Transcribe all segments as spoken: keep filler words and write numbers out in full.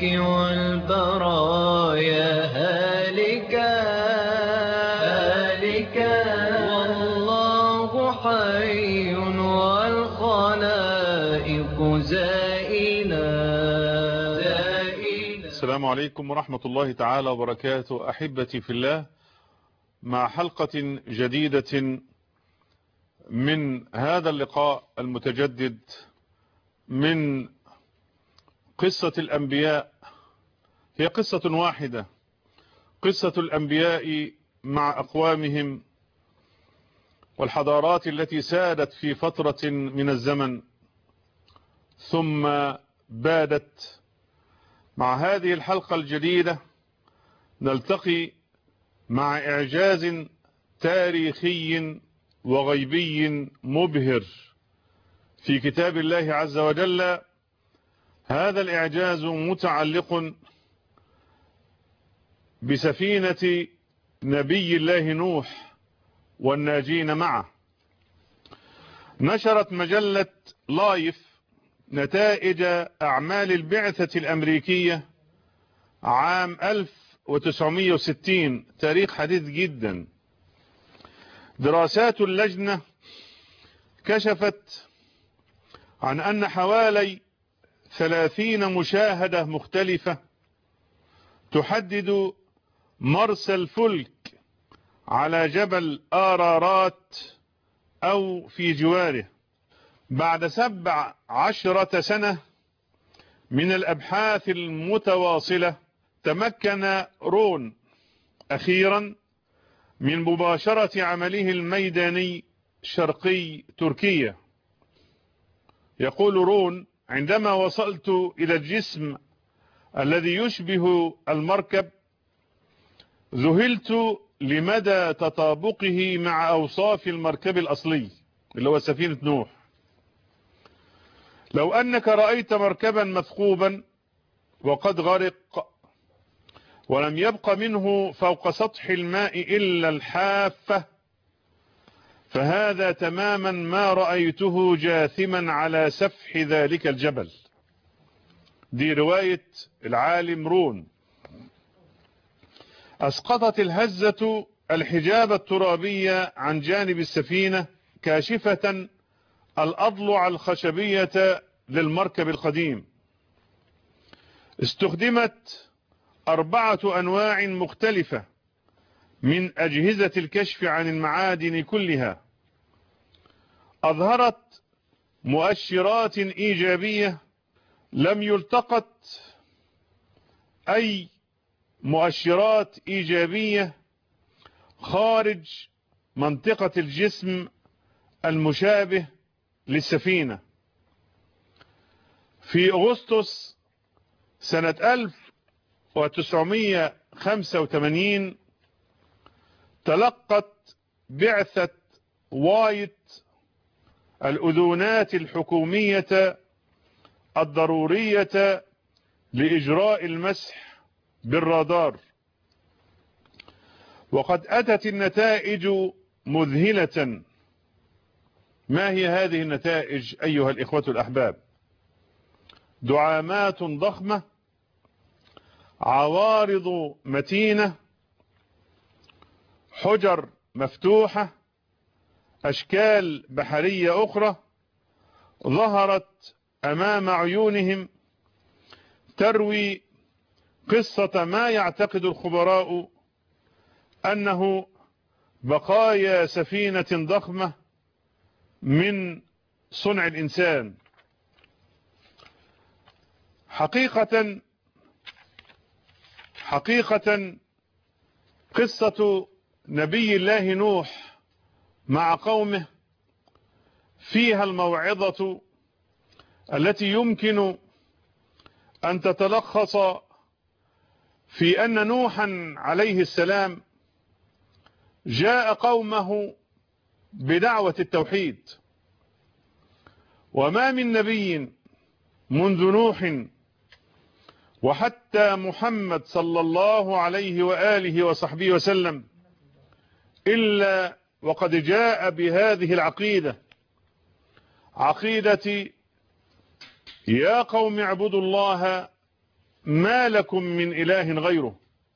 والبرايا هالكا هالكا والله حي والخلائق زائلة زائلة. السلام عليكم ورحمة الله تعالى وبركاته. أحبتي في الله، مع حلقة جديدة من هذا اللقاء المتجدد من قصة الأنبياء. هي قصة واحدة، قصة الأنبياء مع أقوامهم والحضارات التي سادت في فترة من الزمن ثم بادت. مع هذه الحلقة الجديدة نلتقي مع إعجاز تاريخي وغيبي مبهر في كتاب الله عز وجل. هذا الإعجاز متعلق بسفينة نبي الله نوح والناجين معه. نشرت مجلة لايف نتائج أعمال البعثة الأمريكية عام ألف وتسعمائة وستين، تاريخ حديث جدا. دراسات اللجنة كشفت عن أن حوالي ثلاثين مشاهدة مختلفة تحدد مرسى الفلك على جبل آرارات أو في جواره. بعد سبع عشرة سنة من الأبحاث المتواصلة تمكن رون أخيرا من مباشرة عمله الميداني شرقي تركيا. يقول رون: عندما وصلت إلى الجسم الذي يشبه المركب ذهلت لمدى تطابقه مع أوصاف المركب الأصلي اللي هو سفينة نوح. لو أنك رأيت مركبا مثقوبا وقد غرق ولم يبق منه فوق سطح الماء إلا الحافة، فهذا تماما ما رأيته جاثما على سفح ذلك الجبل. دي رواية العالم رون. أسقطت الهزة الحجاب الترابي عن جانب السفينة كاشفة الأضلع الخشبية للمركب القديم. استخدمت أربعة أنواع مختلفة من أجهزة الكشف عن المعادن كلها. أظهرت مؤشرات إيجابية لم يلتقط أي مؤشرات إيجابية خارج منطقة الجسم المشابه للسفينة. في أغسطس سنة ألف وتسعمائة وخمسة وثمانين تلقت بعثة وايت الأذونات الحكومية الضرورية لإجراء المسح بالرادار، وقد أتت النتائج مذهلة. ما هي هذه النتائج أيها الإخوة الأحباب؟ دعامات ضخمة، عوارض متينة، حجر مفتوحة، أشكال بحرية أخرى ظهرت أمام عيونهم تروي قصة ما يعتقد الخبراء أنه بقايا سفينة ضخمة من صنع الإنسان. حقيقة حقيقة قصة نبي الله نوح مع قومه فيها الموعظة التي يمكن أن تتلخص في أن نوحا عليه السلام جاء قومه بدعوة التوحيد، وما من نبي منذ نوح وحتى محمد صلى الله عليه وآله وصحبه وسلم إلا وقد جاء بهذه العقيدة، عقيدة يا قوم اعبدوا الله ما لكم من إله غيره.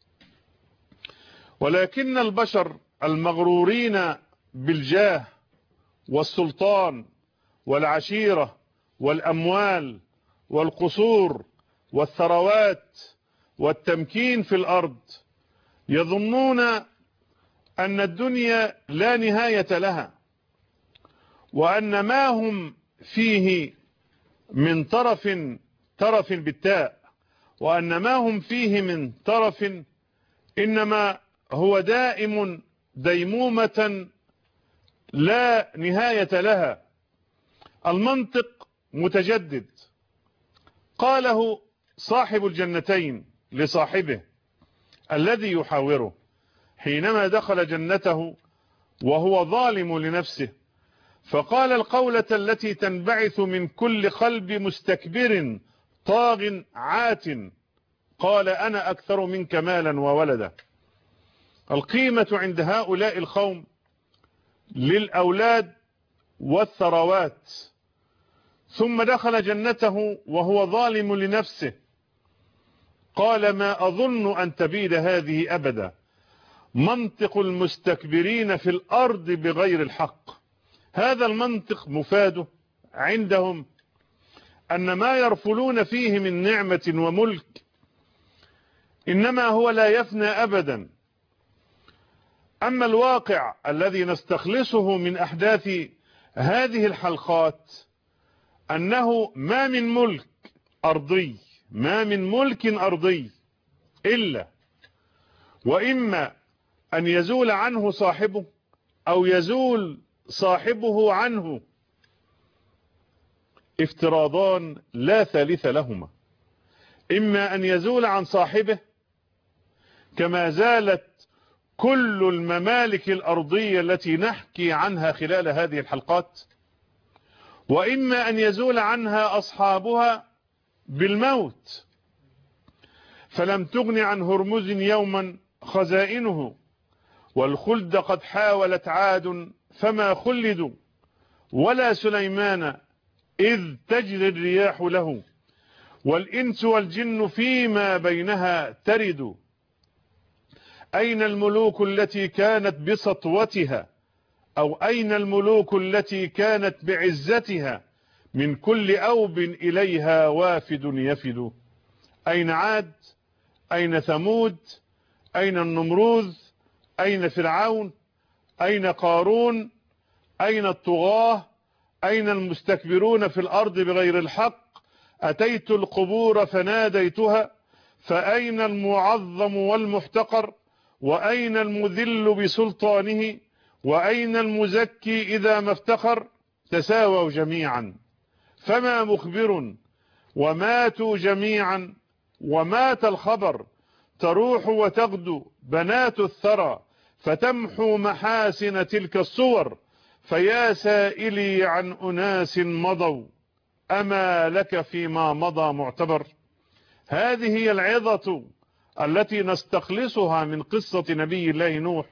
ولكن البشر المغرورين بالجاه والسلطان والعشيرة والأموال والقصور والثروات والتمكين في الأرض يظنون أن الدنيا لا نهاية لها، وأن ما هم فيه من طرف طرف بالتاء وأن ما هم فيه من طرف إنما هو دائم ديمومة لا نهاية لها. المنطق متجدد. قاله صاحب الجنتين لصاحبه الذي يحاوره حينما دخل جنته وهو ظالم لنفسه، فقال القولة التي تنبعث من كل قلب مستكبر طاغ عات، قال أنا أكثر منك مالا وولدا. القيمة عند هؤلاء القوم للأولاد والثروات. ثم دخل جنته وهو ظالم لنفسه، قال ما أظن أن تبيد هذه أبدا. منطق المستكبرين في الأرض بغير الحق. هذا المنطق مفاده عندهم أن ما يرفلون فيه من نعمة وملك إنما هو لا يفنى أبدا. أما الواقع الذي نستخلصه من أحداث هذه الحلقات أنه ما من ملك أرضي ما من ملك أرضي إلا وإما أن يزول عنه صاحبه أو يزول صاحبه عنه، افتراضان لا ثالث لهما. إما أن يزول عن صاحبه كما زالت كل الممالك الأرضية التي نحكي عنها خلال هذه الحلقات، وإما أن يزول عنها أصحابها بالموت. فلم تغن عن هرمز يوما خزائنه، والخلد قد حاولت عاد فما خلدوا، ولا سليمان إذ تجري الرياح له، والإنس والجن فيما بينها ترد. أين الملوك التي كانت بسطوتها أو أين الملوك التي كانت بعزتها؟ من كل أوب إليها وافد يفد. أين عاد؟ أين ثمود؟ أين النمروذ؟ أين فرعون؟ أين قارون؟ أين الطغاة؟ أين المستكبرون في الأرض بغير الحق؟ أتيت القبور فناديتها، فأين المعظم والمحتقر؟ وأين المذل بسلطانه؟ وأين المزكي إذا ما افتخر؟ تساووا جميعا فما مخبر، وماتوا جميعا ومات الخبر. تروح وتغدو بنات الثرى فتمحو محاسن تلك الصور، فيا سائلي عن أناس مضوا أما لك فيما مضى معتبر. هذه هي العظة التي نستخلصها من قصة نبي الله نوح.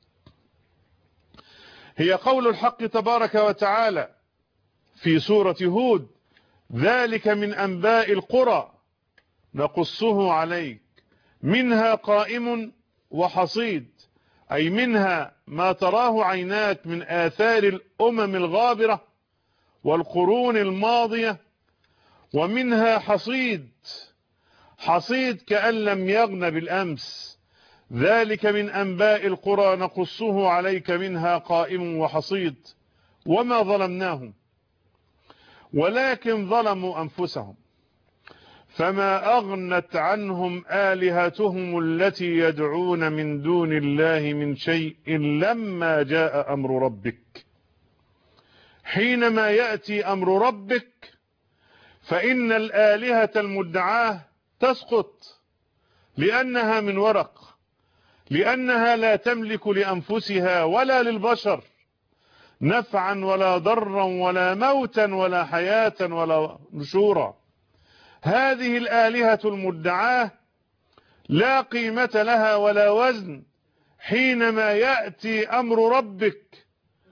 هي قول الحق تبارك وتعالى في سورة هود: ذلك من أنباء القرى نقصه عليك منها قائم وحصيد، أي منها ما تراه عيناك من آثار الأمم الغابرة والقرون الماضية، ومنها حصيد حصيد كأن لم يغن بالأمس. ذلك من أنباء القرى نقصه عليك منها قائم وحصيد. وما ظلمناهم ولكن ظلموا أنفسهم، فما أغنت عنهم آلهتهم التي يدعون من دون الله من شيء لما جاء أمر ربك. حينما يأتي أمر ربك فإن الآلهة المدعاة تسقط، لأنها من ورق، لأنها لا تملك لأنفسها ولا للبشر نفعا ولا ضرا ولا موتا ولا حياة ولا نشورا. هذه الآلهة المدعاة لا قيمة لها ولا وزن حينما يأتي أمر ربك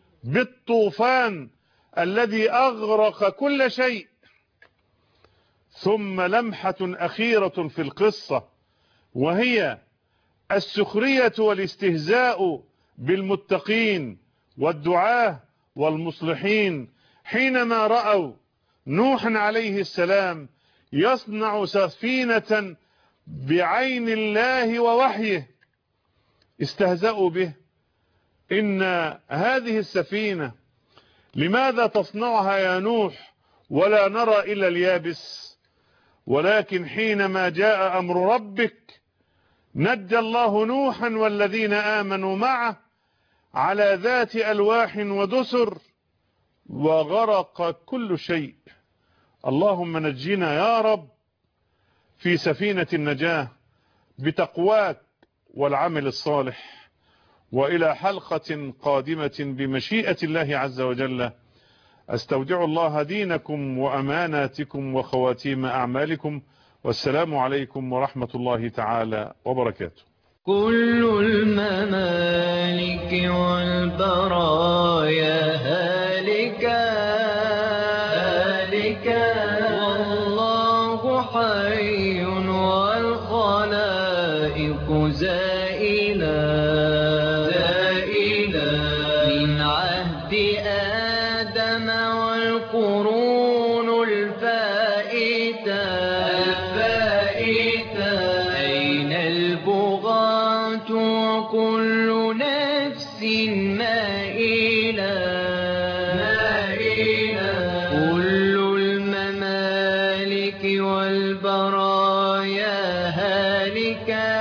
بالطوفان الذي أغرق كل شيء. ثم لمحة أخيرة في القصة، وهي السخرية والاستهزاء بالمتقين والدعاة والمصلحين حينما رأوا نوحا عليه السلام يصنع سفينة بعين الله ووحيه، استهزأوا به. إن هذه السفينة لماذا تصنعها يا نوح ولا نرى إلا اليابس؟ ولكن حينما جاء أمر ربك نجى الله نوحا والذين آمنوا معه على ذات ألواح ودسر وغرق كل شيء. اللهم نجينا يا رب في سفينة النجاة بتقواك والعمل الصالح. وإلى حلقة قادمة بمشيئة الله عز وجل، أستودع الله دينكم وأماناتكم وخواتيم أعمالكم، والسلام عليكم ورحمة الله تعالى وبركاته. كل الممالك والبرايا هالكا هالكا، والله حي والخلائق زائلا زائلا، من عهد آدم والقرون الفائتة الفائتة، أين البغاة وكل نفس مائلة مائلة، كل الممالك والبرايا هالكا